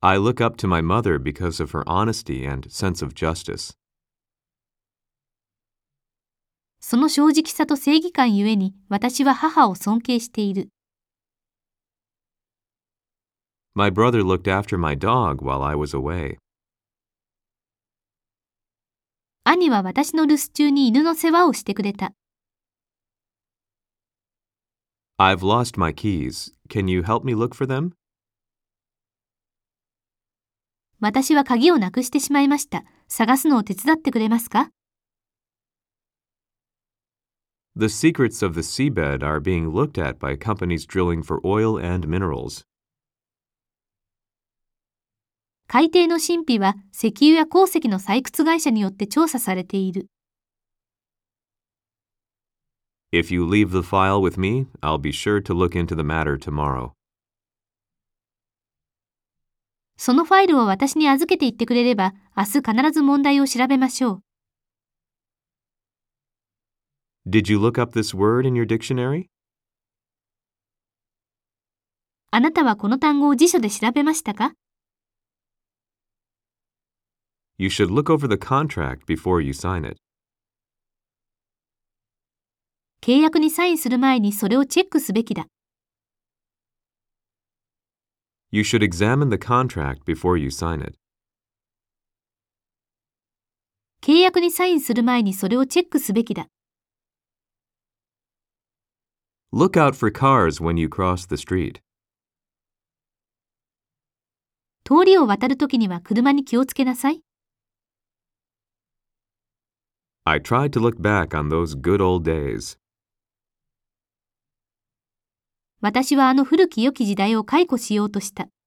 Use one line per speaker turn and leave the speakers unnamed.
I look up to my mother because of her honesty and sense of justice.
その正直さと正義感ゆえに私は母を尊敬している。
My brother looked after my dog while I was away.
兄は私の留守中に犬の世話をしてくれた。
I've lost my keys. Can you help me look for them?
私は鍵をなくしてしまいました。探すのを手伝ってくれますか？
The secrets of the seabed are being looked at by companies drilling for oil and minerals.
海底の神秘は石油や鉱石の採掘会社によって調査されている。
If you leave the file with me, I'll be sure to look into the matter tomorrow.
そのファイルを私に預けていってくれれば、明日必ず問題を調べましょう。
Did you look up this word in your dictionary?
あなたはこの単語を辞書で調べましたか？
You should look over the contract before you sign it.
契約にサインする前にそれをチェックすべきだ。
You should examine the contract before you sign it.
契約にサインする前にそれをチェックすべきだ。
Look out for cars when you cross the street.
通りを渡るときには車に気をつけなさい。
I tried to look back on those good old days.
私はあの古き良き時代を回顧しようとした。